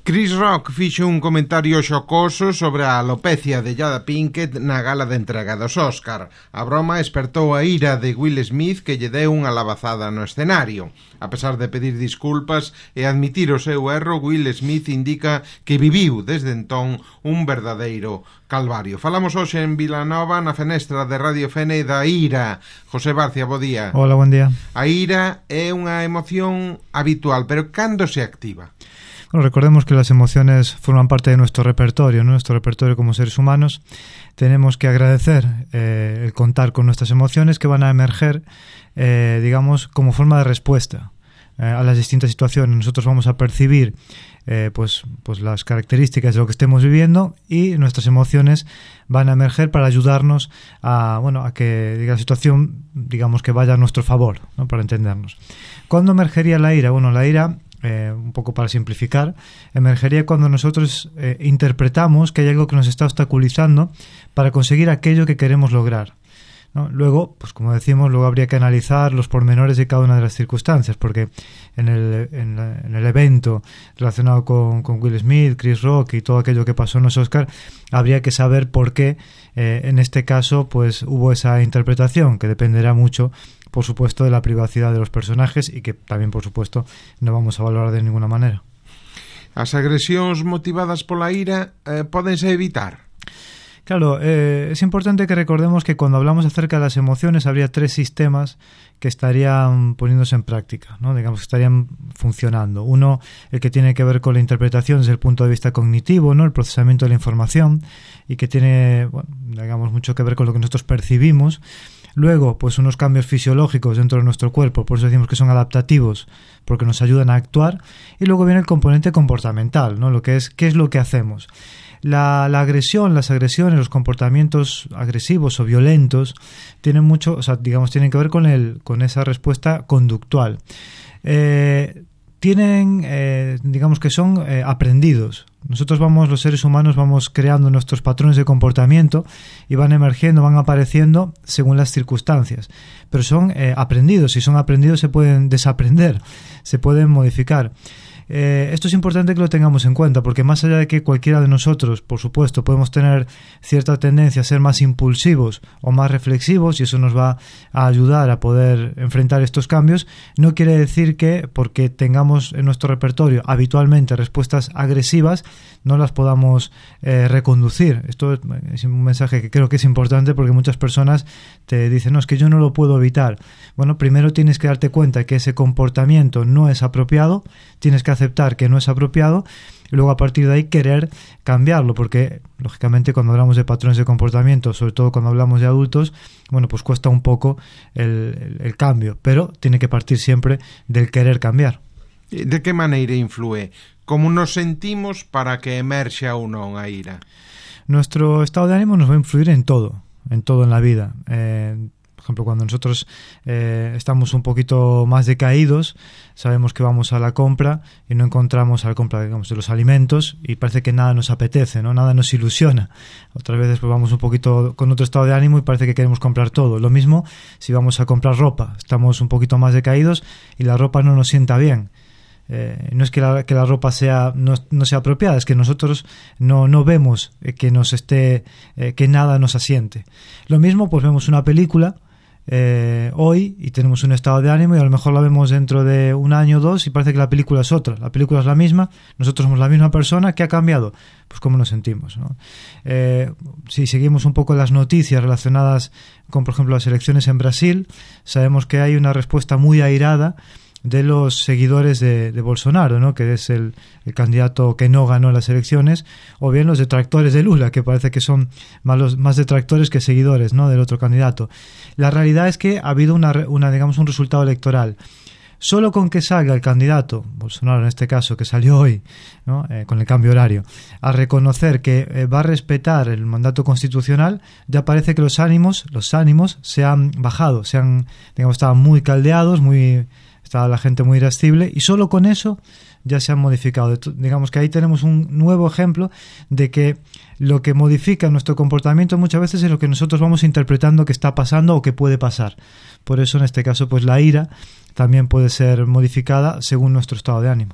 Chris Rock fixo un comentario xocoso sobre a alopecia de Jada Pinkett na gala de entrega dos Óscar. A broma espertou a ira de Will Smith, que lle deu unha labazada no escenario. A pesar de pedir disculpas e admitir o seu erro, Will Smith indica que viviu desde entón un verdadeiro calvario. Falamos hoxe en Vilanova, na fenestra de Radio Fene, da ira. José Barcia, bo día. Hola, buen día. A ira é unha emoción habitual, pero cando se activa? Bueno, recordemos que las emociones forman parte de nuestro repertorio, ¿no? Nuestro repertorio como seres humanos. Tenemos que agradecer el contar con nuestras emociones que van a emerger, digamos, como forma de respuesta a las distintas situaciones. Nosotros vamos a percibir pues las características de lo que estemos viviendo, y nuestras emociones van a emerger para ayudarnos a que la situación, digamos, que vaya a nuestro favor, ¿no? Para entendernos. ¿Cuándo emergería la ira? Bueno, la ira, un poco para simplificar, emergería cuando nosotros interpretamos que hay algo que nos está obstaculizando para conseguir aquello que queremos lograr, ¿no? Luego, pues como decimos, luego habría que analizar los pormenores de cada una de las circunstancias, porque en el evento relacionado con Will Smith, Chris Rock y todo aquello que pasó en los Oscar, habría que saber por qué en este caso pues hubo esa interpretación, que dependerá mucho, por supuesto, de la privacidad de los personajes, y que tamén, por supuesto, non vamos a valorar de ninguna manera. As agresións motivadas pola ira pódense evitar? Claro, es importante que recordemos que cuando hablamos acerca de las emociones habría tres sistemas que estarían poniéndose en práctica, ¿no? Digamos que estarían funcionando. Uno, el que tiene que ver con la interpretación desde el punto de vista cognitivo, ¿no? El procesamiento de la información, y que tiene, digamos, mucho que ver con lo que nosotros percibimos. Luego, pues unos cambios fisiológicos dentro de nuestro cuerpo, por eso decimos que son adaptativos, porque nos ayudan a actuar. Y luego viene el componente comportamental, ¿no? Lo que es, ¿qué es lo que hacemos? La agresión, las agresiones, los comportamientos agresivos o violentos tienen mucho, tienen que ver con esa respuesta conductual. Digamos que son aprendidos. Nosotros los seres humanos vamos creando nuestros patrones de comportamiento y van emergiendo, van apareciendo según las circunstancias, pero son aprendidos. Si son aprendidos se pueden desaprender, se pueden modificar. Esto es importante que lo tengamos en cuenta, porque más allá de que cualquiera de nosotros, por supuesto, podemos tener cierta tendencia a ser más impulsivos o más reflexivos, y eso nos va a ayudar a poder enfrentar estos cambios, no quiere decir que porque tengamos en nuestro repertorio habitualmente respuestas agresivas no las podamos reconducir. Esto es un mensaje que creo que es importante, porque muchas personas te dicen, no, es que yo no lo puedo evitar. Bueno, primero tienes que darte cuenta que ese comportamiento no es apropiado, tienes que aceptar que no es apropiado, y luego a partir de ahí querer cambiarlo, porque lógicamente cuando hablamos de patrones de comportamiento, sobre todo cuando hablamos de adultos, pues cuesta un poco el cambio, pero tiene que partir siempre del querer cambiar. De que maneira inflúe? Como nos sentimos para que emerxa ou non a ira? Nuestro estado de ánimo nos va a influir en todo en la vida. Por ejemplo, cuando nosotros estamos un poquito más decaídos, sabemos que vamos a la compra y no encontramos a la compra, digamos, de los alimentos, y parece que nada nos apetece, ¿no? Nada nos ilusiona. Otras veces pues vamos un poquito con otro estado de ánimo y parece que queremos comprar todo. Lo mismo si vamos a comprar ropa. Estamos un poquito más decaídos y la ropa no nos sienta bien. No es que la ropa no sea apropiada, es que nosotros no vemos que nos esté, que nada nos asiente. Lo mismo, pues vemos una película hoy y tenemos un estado de ánimo, y a lo mejor la vemos dentro de un año o dos y parece que la película es otra. La película es la misma, nosotros somos la misma persona. ¿Qué ha cambiado? Pues cómo nos sentimos, ¿no? Si seguimos un poco las noticias relacionadas con, por ejemplo, las elecciones en Brasil, sabemos que hay una respuesta muy airada de los seguidores de Bolsonaro, ¿no? Que es el candidato que no ganó las elecciones, o bien los detractores de Lula, que parece que son más detractores que seguidores, ¿no? Del otro candidato. La realidad es que ha habido digamos, un resultado electoral. Solo con que salga el candidato, Bolsonaro en este caso, que salió hoy, ¿no? Con el cambio horario, a reconocer que va a respetar el mandato constitucional, ya parece que los ánimos se han bajado, estaban muy caldeados, estaba la gente muy irascible, y solo con eso ya se han modificado. Digamos que ahí tenemos un nuevo ejemplo de que lo que modifica nuestro comportamiento muchas veces es lo que nosotros vamos interpretando que está pasando o que puede pasar. Por eso en este caso pues la ira también puede ser modificada según nuestro estado de ánimo.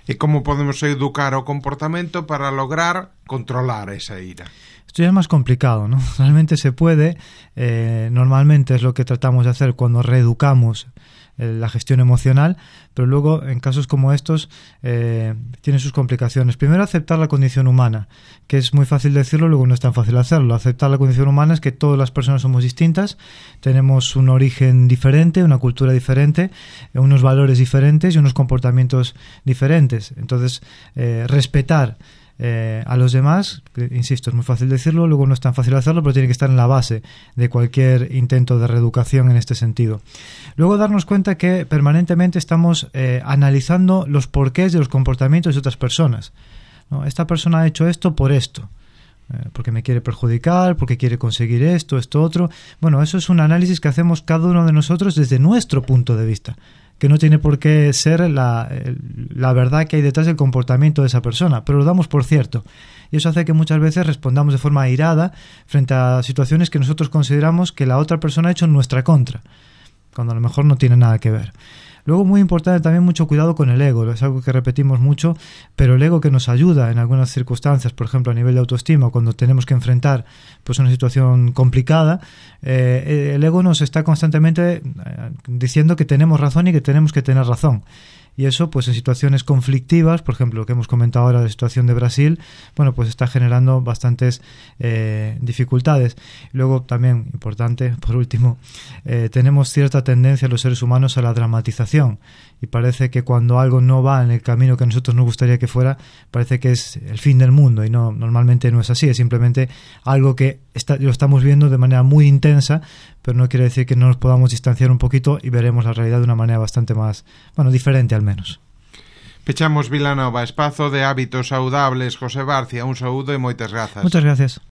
E como podemos educar o comportamento para lograr controlar esa ira? Esto ya es más complicado, ¿no? Realmente se puede, normalmente es lo que tratamos de hacer cuando reeducamos la gestión emocional, pero luego en casos como estos tiene sus complicaciones. Primero, aceptar la condición humana, que es muy fácil decirlo, luego no es tan fácil hacerlo. Aceptar la condición humana es que todas las personas somos distintas, tenemos un origen diferente, una cultura diferente, unos valores diferentes y unos comportamientos diferentes. Entonces, respetar a los demás, insisto, es muy fácil decirlo, luego no es tan fácil hacerlo, pero tiene que estar en la base de cualquier intento de reeducación en este sentido. Luego, darnos cuenta que permanentemente estamos analizando los porqués de los comportamientos de otras personas, ¿no? Esta persona ha hecho esto por esto, porque me quiere perjudicar, porque quiere conseguir esto, otro. Bueno, eso es un análisis que hacemos cada uno de nosotros desde nuestro punto de vista, que no tiene por qué ser la verdad que hay detrás del comportamiento de esa persona, pero lo damos por cierto. Y eso hace que muchas veces respondamos de forma airada frente a situaciones que nosotros consideramos que la otra persona ha hecho en nuestra contra, cuando a lo mejor no tiene nada que ver. Luego, muy importante también, mucho cuidado con el ego. Es algo que repetimos mucho, pero el ego que nos ayuda en algunas circunstancias, por ejemplo a nivel de autoestima, cuando tenemos que enfrentar pues una situación complicada, el ego nos está constantemente diciendo que tenemos razón y que tenemos que tener razón. Y eso, pues en situaciones conflictivas, por ejemplo, lo que hemos comentado ahora, la situación de Brasil, bueno, pues está generando bastantes dificultades. Luego, también, importante, por último, tenemos cierta tendencia los seres humanos a la dramatización. Y parece que cuando algo no va en el camino que a nosotros nos gustaría que fuera, parece que es el fin del mundo. Y no, normalmente no es así, es simplemente algo que lo estamos viendo de manera muy intensa, pero no quiere decir que no nos podamos distanciar un poquito y veremos la realidad de una manera bastante más, bueno, diferente al menos. Pechamos Vilanova, espazo de hábitos saudables. José Barcia, un saúdo e moitas grazas. Muchas gracias.